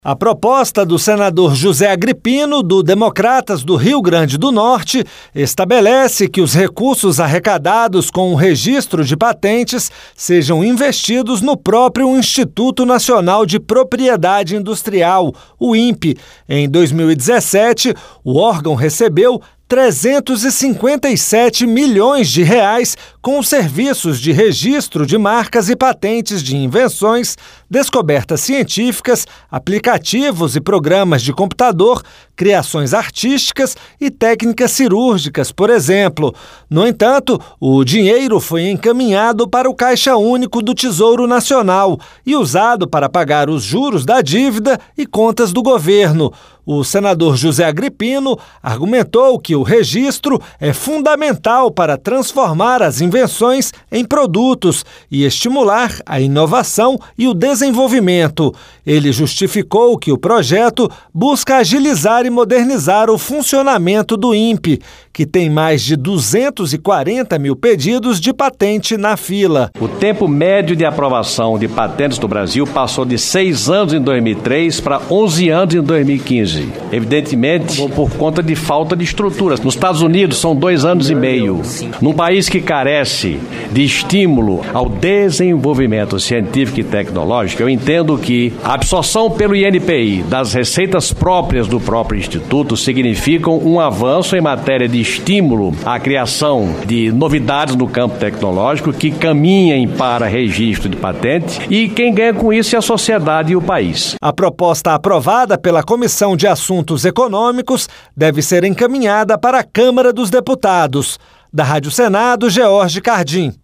A proposta do senador José Agripino, do Democratas do Rio Grande do Norte, estabelece que os recursos arrecadados com o registro de patentes sejam investidos no próprio Instituto Nacional de Propriedade Industrial, o INPE. Em 2017, o órgão recebeu 357 milhões de reais com serviços de registro de marcas e patentes de invenções, descobertas científicas, aplicativos e programas de computador, criações artísticas e técnicas cirúrgicas, por exemplo. No entanto, o dinheiro foi encaminhado para o Caixa Único do Tesouro Nacional e usado para pagar os juros da dívida e contas do governo. O senador José Agripino argumentou que o registro é fundamental para transformar as invenções em produtos e estimular a inovação e o desenvolvimento. Ele justificou que o projeto busca agilizar e modernizar o funcionamento do INPE, que tem mais de 240 mil pedidos de patente na fila. O tempo médio de aprovação de patentes no Brasil passou de 6 anos em 2003 para 11 anos em 2015. Evidentemente, por conta de falta de estruturas. Nos Estados Unidos, são 2 anos e meio. Num país que carece de estímulo ao desenvolvimento científico e tecnológico, eu entendo que a absorção pelo INPI das receitas próprias do próprio Instituto significam um avanço em matéria de estímulo à criação de novidades no campo tecnológico que caminhem para registro de patente, e quem ganha com isso é a sociedade e o país. A proposta aprovada pela Comissão de Assuntos Econômicos deve ser encaminhada para a Câmara dos Deputados. Da Rádio Senado, George Cardim.